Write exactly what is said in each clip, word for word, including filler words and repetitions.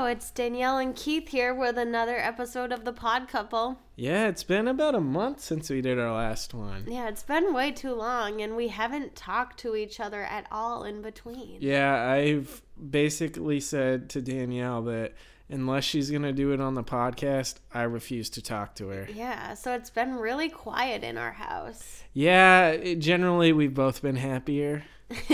Hello, it's Danielle and Keith here with another episode of The Pod Couple. Yeah, it's been about a month since we did our last one. Yeah, it's been way too long, and we haven't talked to each other at all in between. Yeah, I've basically said to Danielle that unless she's going to do it on the podcast, I refuse to talk to her. Yeah, so it's been really quiet in our house. Yeah, it, generally we've both been happier.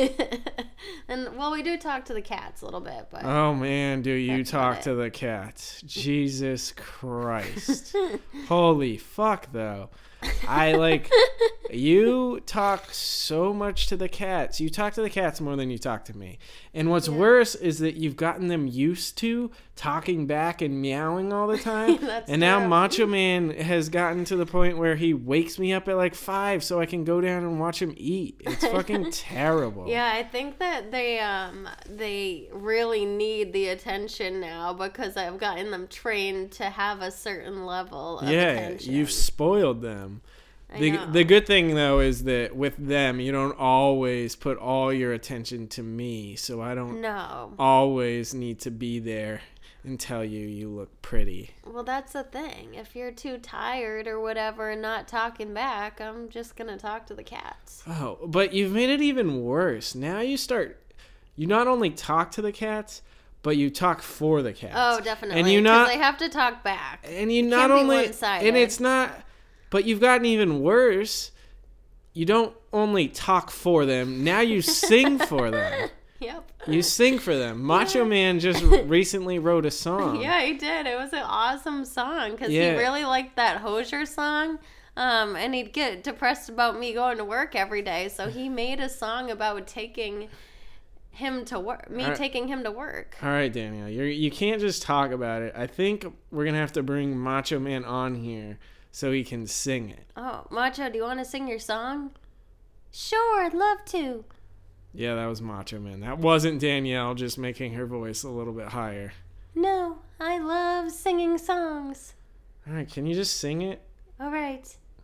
And, well, we do talk to the cats a little bit, but... Oh, man, do you That's talk about to the cats. Jesus Christ. Holy fuck, though. I, like, you talk so much to the cats. You talk to the cats more than you talk to me. And what's Yeah. worse is that you've gotten them used to talking back and meowing all the time. That's and now true. Macho Man has gotten to the point where he wakes me up at like five so I can go down and watch him eat. It's fucking terrible. Yeah, I think that they um they really need the attention now because I've gotten them trained to have a certain level of Yeah, attention. you've spoiled them. I The know. the good thing though is that with them you don't always put all your attention to me, so I don't No. always need to be there and tell you you look pretty. Well, that's the thing. If you're too tired or whatever and not talking back, I'm just going to talk to the cats. Oh, but you've made it even worse. Now you start you not only talk to the cats, but you talk for the cats. Oh, definitely. And you Because not they have to talk back. and you It not can't be only one-sided. and it's not but you've gotten even worse. You don't only talk for them, now you sing for them. Yep. You sing for them. Macho Man just recently wrote a song. Yeah, he did. It was an awesome song because Yeah. he really liked that Hosier song. Um, and he'd get depressed about me going to work every day. So he made a song about taking him to work, me All right. taking him to work. All right, Danielle, you you can't just talk about it. I think we're gonna have to bring Macho Man on here so he can sing it. Oh, Macho, do you want to sing your song? Sure, I'd love to. Yeah, that was Macho Man. That wasn't Danielle just making her voice a little bit higher. No, I love singing songs. All right, can you just sing it? All right.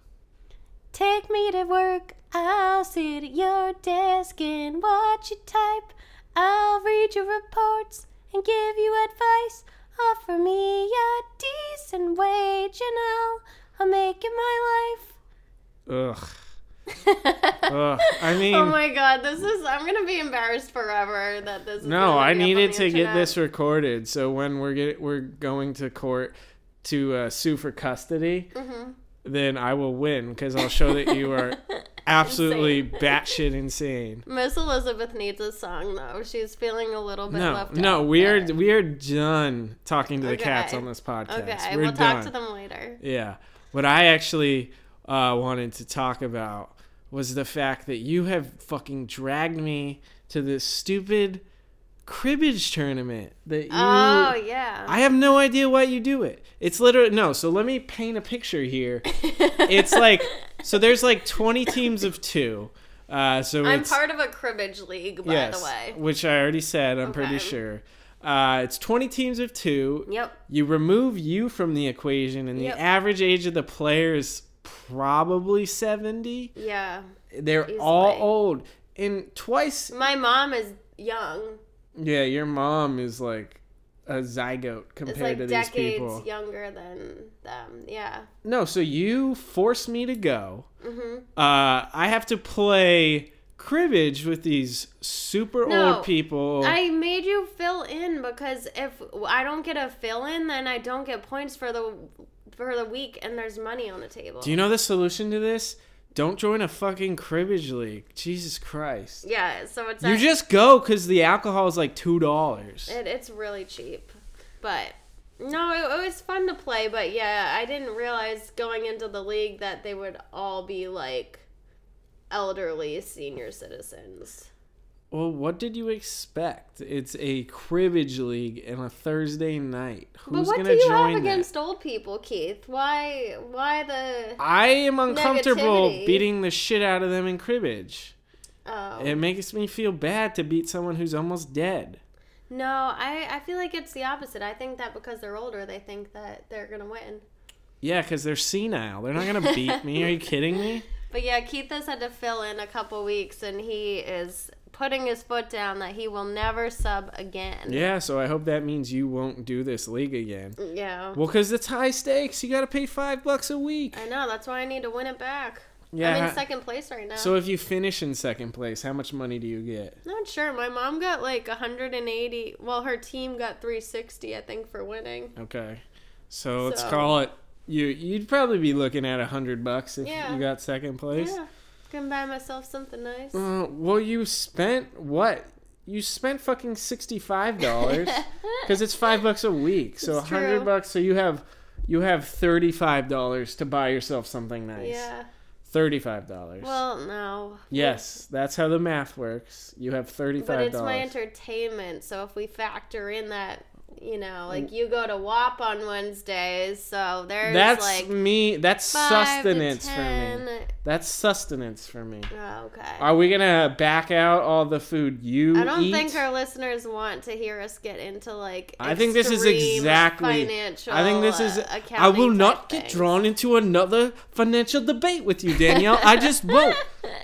Take me to work. I'll sit at your desk and watch you type. I'll read your reports and give you advice. Offer me a decent wage and I'll, I'll make it my life. Ugh. Ugh. I mean, Oh my god, this is, I'm going to be embarrassed forever that this is no, gonna I be up on needed the to get internet. this recorded. So when we're get we're going to court to uh, sue for custody, Mm-hmm. then I will win because I'll show that you are absolutely batshit insane. Miss Elizabeth needs a song though. She's feeling a little bit No, left no, out we are there. we are done talking to the Okay. cats on this podcast. Okay, We're we'll done. talk to them later. Yeah. What I actually uh, wanted to talk about was the fact that you have fucking dragged me to this stupid cribbage tournament that you Oh, yeah. I have no idea why you do it. It's literally no, so let me paint a picture here. It's like so there's like twenty teams of two. Uh so I'm it's part of a cribbage league, by yes, the way. which I already said, I'm pretty Okay. sure. Uh, it's twenty teams of two. Yep. You remove you from the equation, and the Yep. average age of the player is probably seventy. Yeah. They're Easily. all old. And twice, My mom is young. yeah, your mom is like a zygote It's compared like to these decades people. younger than them. Yeah. No, so you forced me to go. Mm-hmm. Uh, I have to play cribbage with these super No, old people. I made you fill in because if I don't get a fill in, then I don't get points for the for the week, and there's money on the table. Do you know the solution to this? Don't join a fucking cribbage league. Jesus Christ. Yeah. So it's You at- just go because the alcohol is like two dollars. It, it's really cheap. But no, it, it was fun to play. But yeah, I didn't realize going into the league that they would all be like elderly senior citizens. Well, what did you expect? It's a cribbage league and a Thursday night. But Who's what gonna do you join have that? against old people, Keith? Why Why the I am uncomfortable Negativity. beating the shit out of them in cribbage. Oh. It makes me feel bad to beat someone who's almost dead. No, I, I feel like it's the opposite. I think that because they're older, they think that they're going to win. Yeah, because they're senile. They're not gonna beat me. Are you kidding me? But yeah, Keith has had to fill in a couple weeks, and he is putting his foot down that he will never sub again. Yeah, so I hope that means you won't do this league again. Yeah. Well, because it's high stakes. You got to pay five bucks a week. I know. That's why I need to win it back. Yeah. I'm in second place right now. So if you finish in second place, how much money do you get? Not sure. My mom got like one hundred eighty. Well, her team got three sixty, I think, for winning. Okay. So let's So- call it. You you'd probably be looking at a hundred bucks if Yeah. you got second place. Yeah. Can buy myself something nice. Uh, well, you spent what? You spent fucking sixty-five dollars because it's five bucks a week. So a It's hundred true. bucks. So you have you have thirty-five dollars to buy yourself something nice. Yeah. Thirty-five dollars. Well, no. Yes, that's how the math works. You have thirty-five But dollars. it's my entertainment, so if we factor in that, you know, like you go to W A P on Wednesdays, so there's That's like me. That's five to sustenance for ten. me. That's sustenance for me. Oh, okay. Are we gonna back out all the food you I don't eat? think our listeners want to hear us get into like. I think this is extreme exactly. Financial, I think this is. uh, I accounting will not type get things. drawn into another financial debate with you, Danielle. I just won't.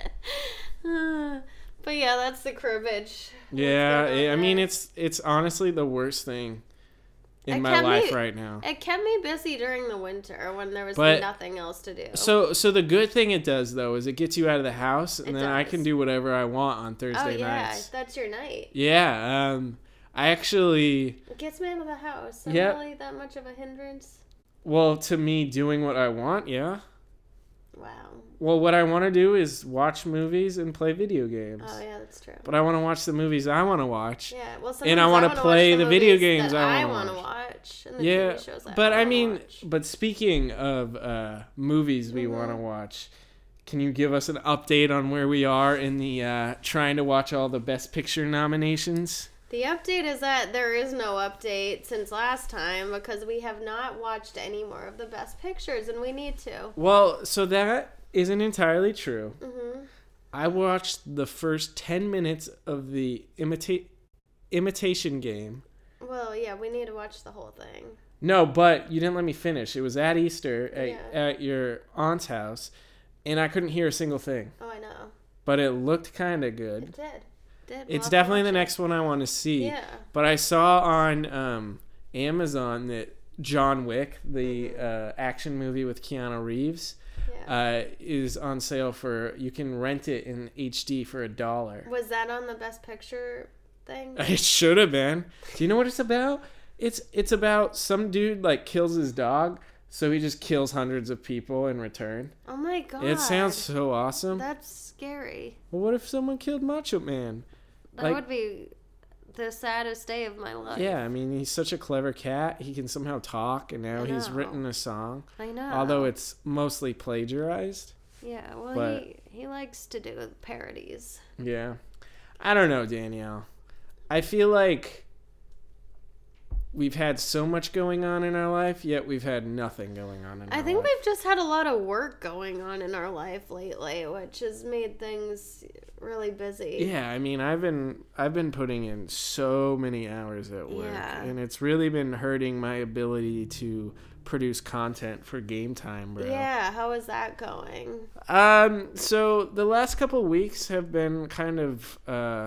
But yeah, that's the cribbage. Yeah, What's going on I mean there? it's it's honestly the worst thing in It my can life be- right now. It kept me busy during the winter when there was But- nothing else to do. So so the good thing it does though is it gets you out of the house and It then I does. can do whatever I want on Thursday oh yeah, nights. that's your night. Yeah, um I actually It gets me out of the house. I'm Yeah. really that much of a hindrance. well to me doing what I want, yeah. Wow. Well, what I want to do is watch movies and play video games. Oh yeah, that's true. But I want to watch the movies I want to watch. Yeah, well, And I sometimes wanna wanna play watch the video movies games that I I wanna want to watch. watch. And the Yeah, T V shows I but I wanna mean, watch. but speaking of uh, movies we Mhm. want to watch, can you give us an update on where we are in the uh, trying to watch all the Best Picture nominations? The update is that there is no update since last time because we have not watched any more of the best pictures and we need to. Well, so that isn't entirely true. hmm I watched the first ten minutes of the imita- imitation game. Well, yeah, we need to watch the whole thing. No, but you didn't let me finish. It was at Easter at, Yeah. at your aunt's house, and I couldn't hear a single thing. Oh, I know. But it looked kind of good. It did. It did. We'll It's have to definitely watch the it. next one I want to see. Yeah. But I saw on um, Amazon that John Wick, the uh, action movie with Keanu Reeves, Yeah. uh, is on sale for. You can rent it in H D for a dollar. Was that on the best picture thing? It should have been. Do you know what it's about? It's it's about some dude like kills his dog, so he just kills hundreds of people in return. Oh my god. It sounds so awesome. That's scary. Well, what if someone killed Macho Man? That Like- would be the saddest day of my life. Yeah, I mean, he's such a clever cat. He can somehow talk, and now I he's know. written a song. I know. Although it's mostly plagiarized. Yeah, well, but- he, he likes to do parodies. Yeah. I don't know, Danielle. I feel like we've had so much going on in our life, yet we've had nothing going on in our I think life. we've just had a lot of work going on in our life lately, which has made things really busy. Yeah, I mean, I've been I've been putting in so many hours at work, Yeah. and it's really been hurting my ability to produce content for Game Time, bro. Yeah, how is that going? Um, so the last couple weeks have been kind of uh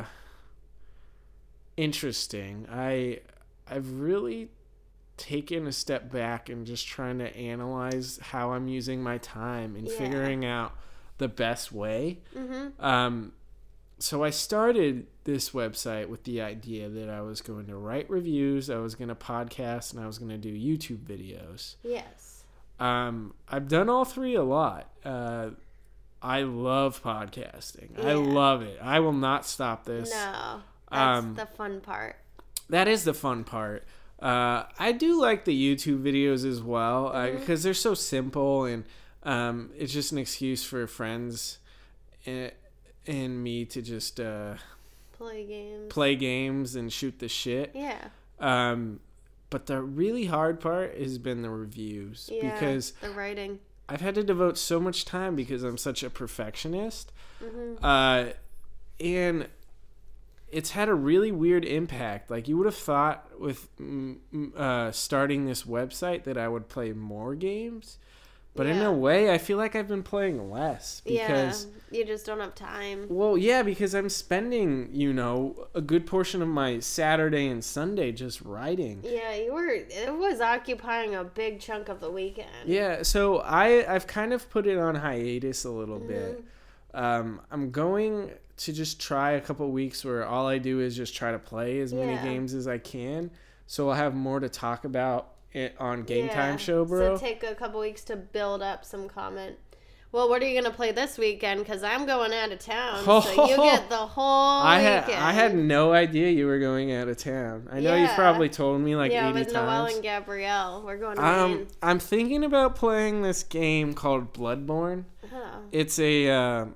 interesting. I I've really taken a step back and just trying to analyze how I'm using my time and Yeah. figuring out the best way. Mm-hmm. Um, so I started this website with the idea that I was going to write reviews, I was going to podcast, and I was going to do YouTube videos. Yes. Um, I've done all three a lot. Uh, I love podcasting. I Yeah. love it. I will not stop this. No, that's Um, the fun part. That is the fun part. Uh, I do like the YouTube videos as well because Mhm. they're so simple and um, it's just an excuse for friends and, and me to just uh, Play games. play games and shoot the shit. Yeah. Um, but the really hard part has been the reviews Yeah. because the writing. I've had to devote so much time because I'm such a perfectionist. Mm-hmm. Uh, and it's had a really weird impact. Like, you would have thought with mm, mm, uh, starting this website that I would play more games, But in Yeah. a way, I feel like I've been playing less because yeah, you just don't have time. well, yeah, because I'm spending, you know, a good portion of my Saturday and Sunday just writing. Yeah, you were. It was occupying a big chunk of the weekend. Yeah, so I I've kind of put it on hiatus a little Mm-hmm. bit. Um, I'm going to just try a couple weeks where all I do is just try to play as many Yeah. games as I can, so I'll have more to talk about it on Game Time Yeah, Show, bro. So take a couple weeks to build up some comment. Well, what are you gonna play this weekend? Because I'm going out of town, so you get the whole I had weekend. I had no idea you were going out of town. I know you've Yeah. probably told me like yeah, eighty with Noelle times. and Gabrielle, we're going to Um, Maine. I'm thinking about playing this game called Bloodborne. Huh. It's a, uh,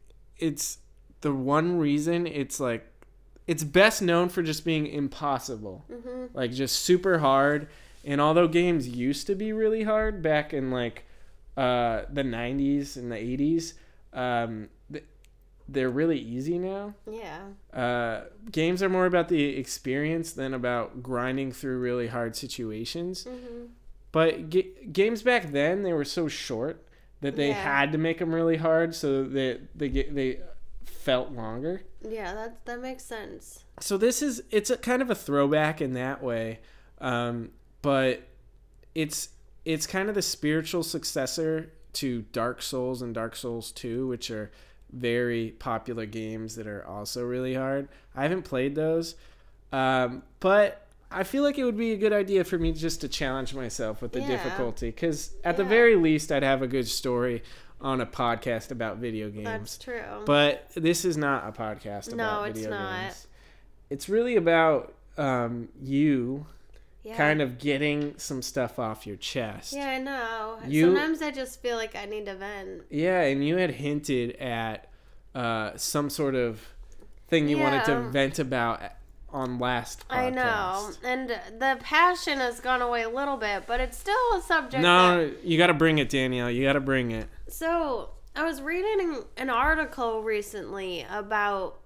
it's the one reason it's like, it's best known for just being impossible, Mhm. like just super hard. And although games used to be really hard back in like uh, the nineties and the eighties, um, th- they're really easy now. Yeah. Uh, games are more about the experience than about grinding through really hard situations. Mhm. But g- games back then, they were so short that they Yeah. had to make them really hard so that they get they felt longer. Yeah, that that makes sense. So this is it's a kind of a throwback in that way, um, but it's it's kind of the spiritual successor to Dark Souls and Dark Souls two, which are very popular games that are also really hard. I haven't played those, um, but I feel like it would be a good idea for me just to challenge myself with the Yeah. difficulty, because at the Yeah. very least, I'd have a good story on a podcast about video games. That's true. But this is not a podcast about No, it's video not. games. It's really about um, you yeah. kind of getting some stuff off your chest. Yeah, I know. You- Sometimes I just feel like I need to vent. Yeah, and you had hinted at uh, some sort of thing you wanted to Yeah. vent about on last podcast. I know, and the passion has gone away a little bit, but it's still a subject. No, you got to bring it, Danielle. You got to bring it. That, so I was reading an article recently about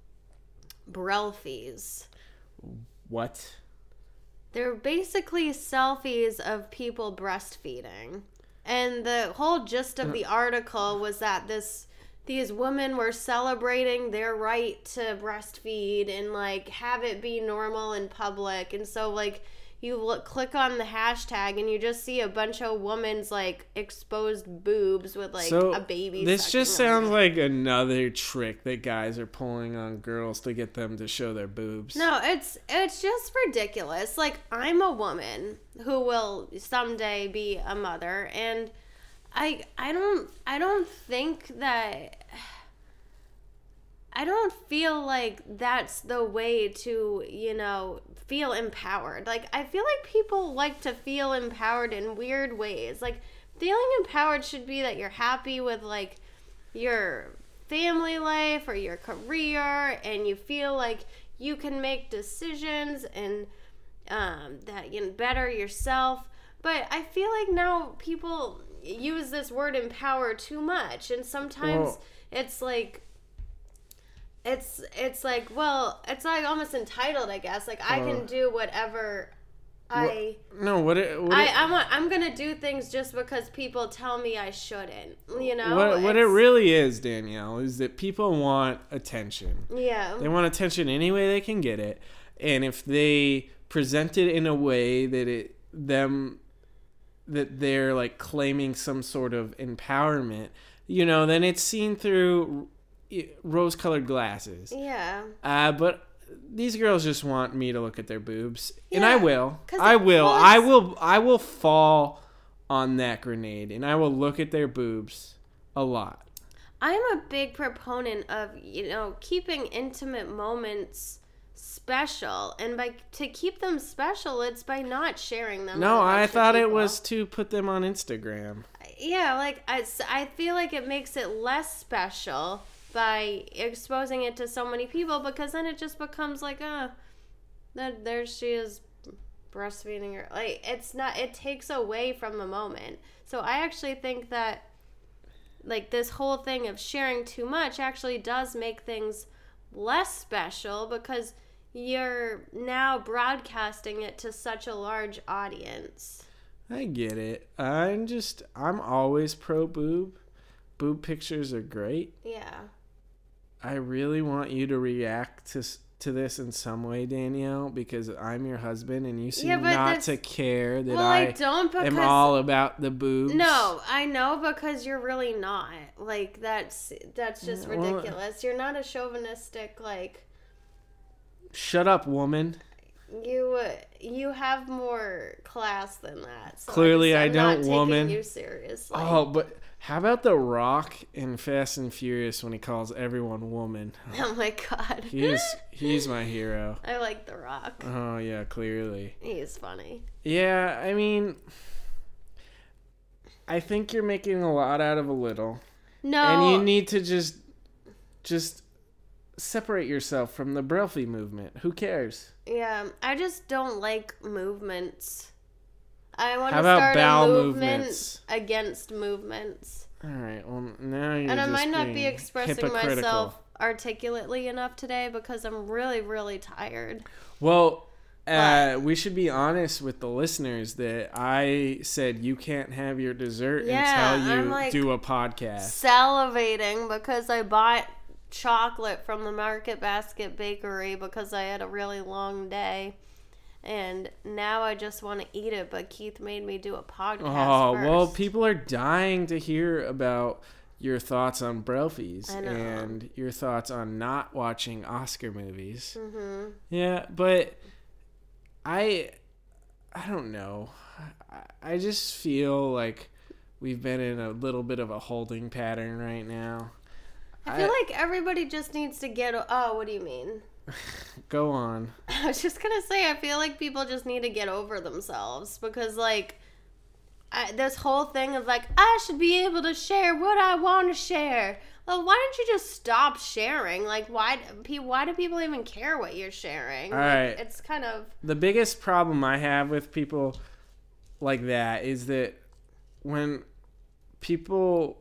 Brelfies. What? They're basically selfies of people breastfeeding, and the whole gist of the article was that this these women were celebrating their right to breastfeed and like have it be normal in public. And so like you look, click on the hashtag and you just see a bunch of women's like exposed boobs with like so a baby. this just sucking on sounds it. like another trick that guys are pulling on girls to get them to show their boobs. No, it's it's just ridiculous. Like, I'm a woman who will someday be a mother, and I I don't I don't think that I don't feel like that's the way to, you know, feel empowered. Like, I feel like people like to feel empowered in weird ways. Like, feeling empowered should be that you're happy with like your family life or your career, and you feel like you can make decisions and um, that you can better yourself. But I feel like now people use this word empower too much, and sometimes Well- it's like it's it's like well it's like almost entitled, I guess. Like, I Uh, can do whatever I No, what it, what I it, I'm, a, I'm gonna do things just because people tell me I shouldn't, you know. what, what it It's- really is, Danielle, is that people want attention. yeah They want attention any way they can get it, and if they present it in a way that it them that they're like claiming some sort of empowerment, you know, then it's seen through rose-colored glasses. yeah Uh, but these girls just want me to look at their boobs, and I Yeah, will. 'cause I it- will. well, I it's- will. I will fall on that grenade, and I will look at their boobs a lot. I'm a big proponent of, you know, keeping intimate moments special, and by to keep them special, it's by not sharing them. No, with a I bunch of thought it people. was to put them on Instagram. Yeah, like I, s- I feel like it makes it less special by exposing it to so many people, because then it just becomes like, uh, that there she is breastfeeding her. Like, it's not. It takes away from the moment. So I actually think that, like, this whole thing of sharing too much actually does make things less special, because you're now broadcasting it to such a large audience. I get it. I'm just, I'm always pro boob. Boob pictures are great. Yeah. I really want you to react to to this in some way, Danielle, because I'm your husband and you seem Yeah, but not that's- to care that Well, I, I don't because am all about the boobs. No, I know because you're really not. Like that's that's just Yeah, well- ridiculous. You're not a chauvinistic like Shut up, woman. you. You have more class than that. So Clearly, I, I just, I'm don't, not woman. Taking you seriously. Oh, but how about The Rock in Fast and Furious when he calls everyone woman? Oh my god. He is, he's my hero. I like The Rock. Oh, yeah, clearly. He's funny. Yeah, I mean, I think you're making a lot out of a little. No. And you need to just, just separate yourself from the Brelfie movement. Who cares? Yeah, I just don't like movements. I want How to about start bowel a movement movements? against movements. All right, well, now you're And I just might not being be expressing hypocritical. myself articulately enough today because I'm really, really tired. Well, uh, we should be honest with the listeners that I said you can't have your dessert Yeah, until you I'm, like, do a podcast. Salivating because I bought chocolate from the Market Basket Bakery because I had a really long day. And now I just want to eat it, but Keith made me do a podcast Oh, first. well, people are dying to hear about your thoughts on Brelfies I know. and your thoughts on not watching Oscar movies. Mm-hmm. Yeah, but I I don't know. I, I just feel like we've been in a little bit of a holding pattern right now. I feel like everybody just needs to get... Oh, what do you mean? Go on. I was just going to say, I feel like people just need to get over themselves because, like, I, this whole thing of, like, I should be able to share what I want to share. Well, why don't you just stop sharing? Like, why, why do people even care what you're sharing? All Like, right. It's kind of... The biggest problem I have with people like that is that when people...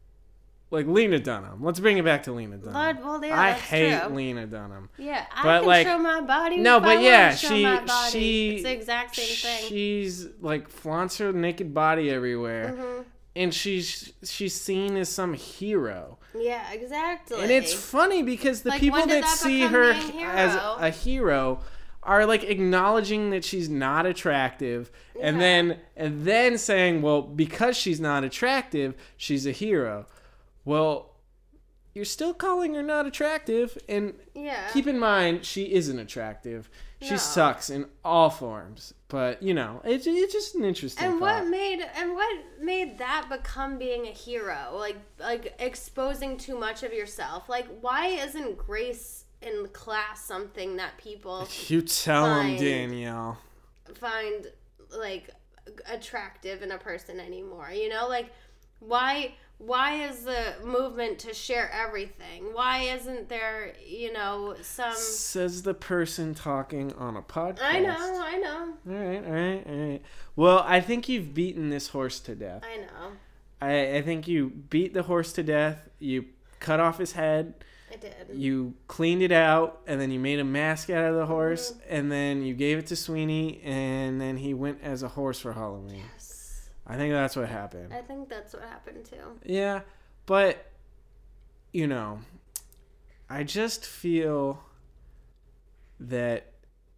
Like Lena Dunham. Let's bring it back to Lena Dunham. Lord, well, yeah, I that's hate true. Lena Dunham. Yeah, I But, can like- show my body. No, if but I yeah, wanna show she my body. she It's the exact same thing. She's like flaunts her naked body everywhere, Mhm. and she's she's seen as some hero. Yeah, exactly. And it's funny because the Like, people when did that that see become her being a as hero? a hero are like acknowledging that she's not attractive, and Yeah. then and then saying, well, because she's not attractive, she's a hero. Well, you're still calling her not attractive, and Yeah. keep in mind, she isn't attractive. She No. sucks in all forms. But, you know, it's, it's just an interesting And thought. what made and what made that become being a hero? Like like exposing too much of yourself. Like why isn't grace in class something that people You tell him, Fine. Danielle. find like attractive in a person anymore? You know, like why why is the movement to share everything? Why isn't there, you know, some Says the person talking on a podcast. I know, I know. All right, all right, all right. Well, I think you've beaten this horse to death. I know. I, I think you beat the horse to death. You cut off his head. I did. You cleaned it out, and then you made a mask out of the horse, Mm-hmm. and then you gave it to Sweeney, and then he went as a horse for Halloween. Yes. I think that's what happened. I think that's what happened too. Yeah, but, you know, I just feel that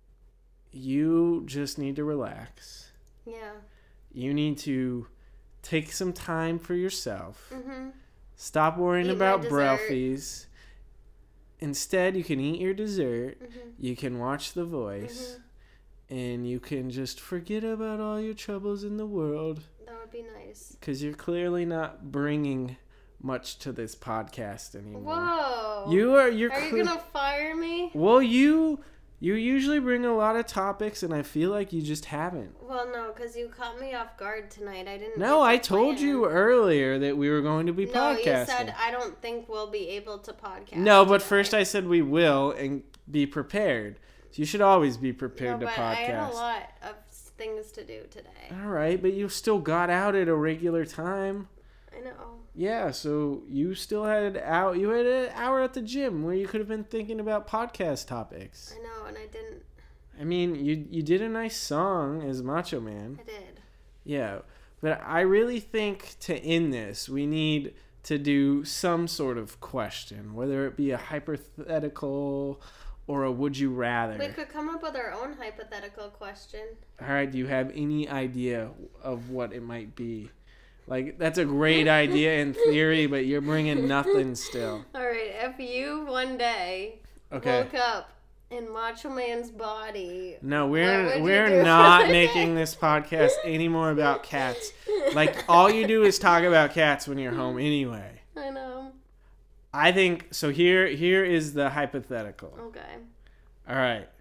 you just need to relax. Yeah. You need to take some time for yourself. Mhm. Stop worrying Eat my about dessert. Brelfies. Instead, you can eat your dessert. Mhm. You can watch The Voice. Mhm. And you can just forget about all your troubles in the world. That would be nice. Because you're clearly not bringing much to this podcast anymore. Whoa. You are. You're. Are you cle- gonna fire me? Well, you. You usually bring a lot of topics, and I feel like you just haven't. Well, no, because you caught me off guard tonight. I didn't. No, make I a told plan. you earlier that we were going to be No, podcasting. you said I don't think we'll be able to podcast. No, but today." first I said we will and be prepared. So you should always be No, prepared to but I had podcast. a lot of things to do today. All right, but you still got out at a regular time. I know. Yeah, so you still had out. You had an hour at the gym where you could have been thinking about podcast topics. I know, and I didn't. I mean, you you did a nice song as Macho Man. I did. Yeah. But I really think to end this, we need to do some sort of question, whether it be a hypothetical or a would you rather. We could come up with our own hypothetical question. All right, do you have any idea of what it might be? Like, that's a great idea in theory, but you're bringing nothing still. All right, if you one day Okay. woke up in Macho Man's body, No, what we're would you we're do not for the making day? this podcast any more about cats. Like, all you do is talk about cats when you're home anyway. I know. I think so. Here here is the hypothetical. Okay. All right.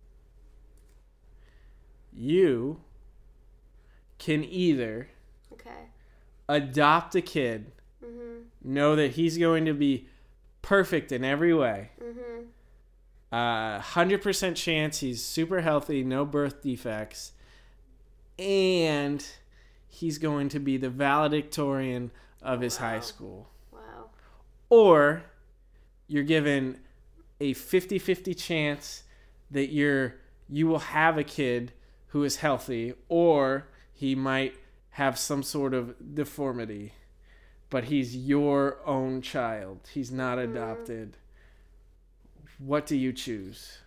You can either Okay. adopt a kid, Mhm. know that he's going to be perfect in every way. Mhm. Uh, one hundred percent chance he's super healthy, no birth defects, and he's going to be the valedictorian of his Wow. high school. Wow. Or you're given a fifty-fifty chance that you're you will have a kid who is healthy, or he might have some sort of deformity, but he's your own child. He's not adopted. What do you choose?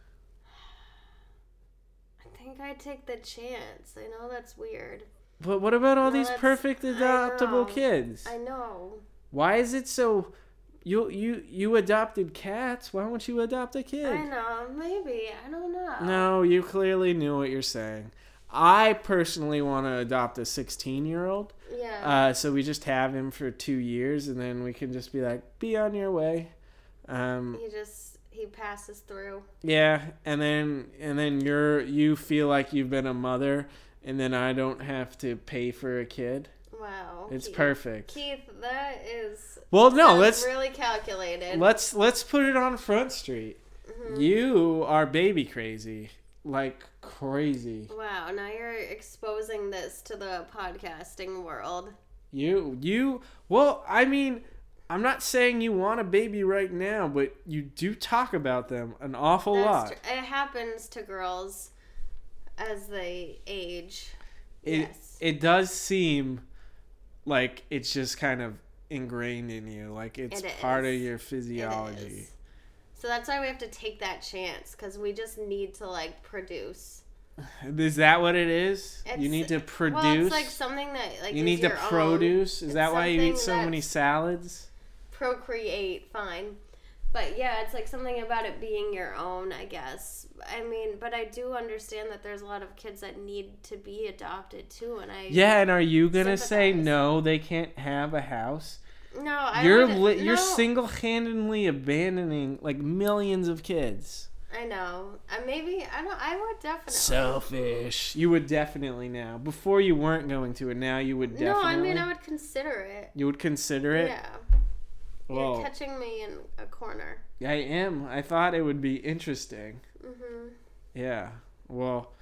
I think I'd take the chance. I know that's weird. But what about all Well, these that's- perfect I adoptable know. kids? I know. Why is it so? You you you adopted cats. Why won't you adopt a kid? I know. Maybe. I don't know. No, you clearly knew what you're saying. I personally want to adopt a sixteen-year-old. Yeah. Uh, so we just have him for two years, and then we can just be like, be on your way. Um, he just he passes through. yeah, and then and then you're you feel like you've been a mother, and then I don't have to pay for a kid. Wow. It's Keith. perfect. Keith, that is Well, no, sounds let's really calculated. let's let's put it on Front Street. Mhm. You are baby crazy, like crazy. Wow, now you're exposing this to the podcasting world. You you well, I mean, I'm not saying you want a baby right now, but you do talk about them an awful That's lot. tr- it happens to girls as they age. It yes. it does seem like it's just kind of ingrained in you, like it's It part of is. your It physiology. is. So that's why we have to take that chance, because we just need to like produce. Is that what it is? you It's- need to produce. Well, it's like something that like you is need to your own. produce. Is It's that why you eat so something many that's- salads? Procreate, fine. But yeah, it's like something about it being your own, I guess. I mean, but I do understand that there's a lot of kids that need to be adopted too, and I Yeah, and are you gonna say sympathize. no? They can't have a house. no, I You're would, li- you're no, single-handedly abandoning like millions of kids. I know. I maybe I don't. I would definitely. Selfish. You would definitely now. Before you weren't going to, and now you would definitely. No, I mean I would consider it. You would consider it. Yeah, Well, you're catching me in a corner. I am. I thought it would be interesting. Mhm. Yeah. Well,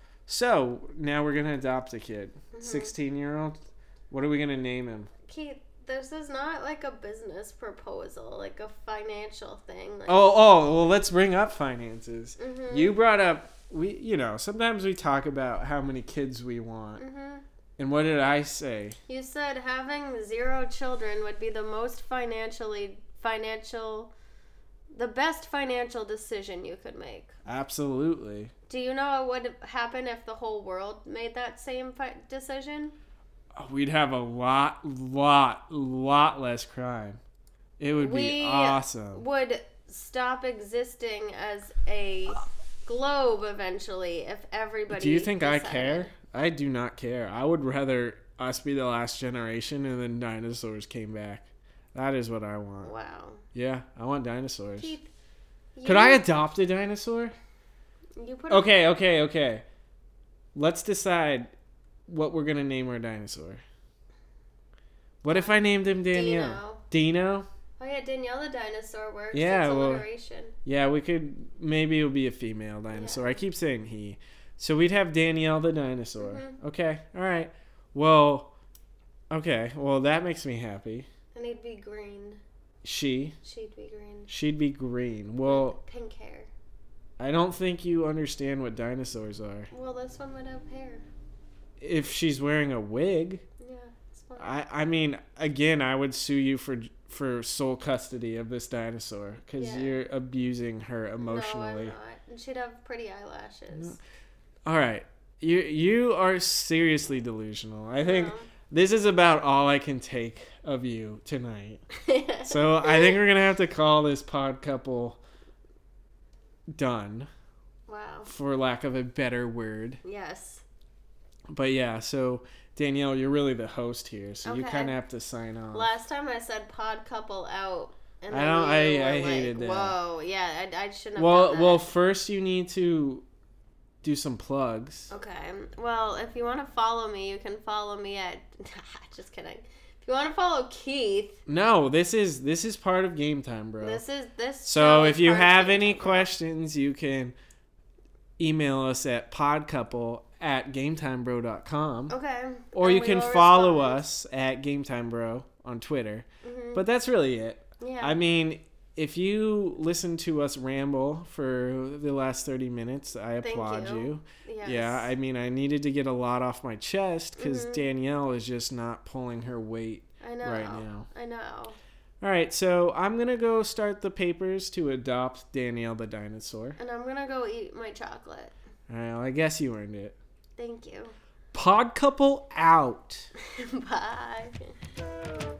so now we're gonna adopt a kid, Mhm. sixteen-year-old. What are we gonna name him? Keith, this is not like a business proposal, like a financial thing. Like, Oh, oh. Well, let's bring up finances. Mhm. You brought up we. You know, sometimes we talk about how many kids we want, Mhm. and what did I say? You said having zero children would be the most financially financial, the best financial decision you could make. Absolutely. Do you know what would happen if the whole world made that same fi- decision? We'd have a lot, lot, lot less crime. It would We be awesome. Would stop existing as a globe eventually if everybody. Do you think I decided. care? I do not care. I would rather us be the last generation and then dinosaurs came back. That is what I want. Wow. Yeah, I want dinosaurs. Keith, Could you- I adopt a dinosaur? You put a- Okay, okay, okay. Let's decide what we're gonna name our dinosaur. What if I named him Danielle? Dino? Oh yeah, Danielle the dinosaur works. Yeah, it's well- alliteration. Yeah, we could. Maybe it'll be a female dinosaur. I keep saying he. So we'd have Danielle the dinosaur. Mhm. Okay, all right. Well, okay. Well, that makes me happy. And he'd be green. She. She'd be green. She'd be green. Well, Pink hair. I don't think you understand what dinosaurs are. Well, this one would have hair. if she's wearing a wig. Yeah, it's fine. I, I mean, again, I would sue you for for sole custody of this dinosaur because Yeah. you're abusing her emotionally. No, I'm not. And she'd have pretty eyelashes. All right, you you are seriously delusional. I think No. this is about all I can take of you tonight. So I think we're gonna have to call this pod couple done, Wow. for lack of a better word. Yes. But yeah, so Danielle, you're really the host here, so you Okay. kind of have to sign off. Last time I said pod couple out. And I then don't- you I- were I like, hated that. Whoa, yeah, I, I shouldn't have Well, done that. well, first you need to do some plugs. Okay. Well, if you want to follow me, you can follow me at. Just kidding. If you want to follow Keith, No, this is this is part of Game Time, bro. this is this. So show if is you part of have Game any Time. questions, you can email us at podcouple at gametimebro dot com. Okay. Or and you we can will follow respond. us at GameTimeBro on Twitter. Mhm. But that's really it. Yeah. I mean, if you listen to us ramble for the last thirty minutes, I Thank applaud you. you. Yes. Yeah, I mean, I needed to get a lot off my chest because Mhm. Danielle is just not pulling her weight I know. right now. I know. All right, so I'm going to go start the papers to adopt Danielle the dinosaur. And I'm gonna go eat my chocolate. All right, well, I guess you earned it. Thank you. Pod couple out. Bye.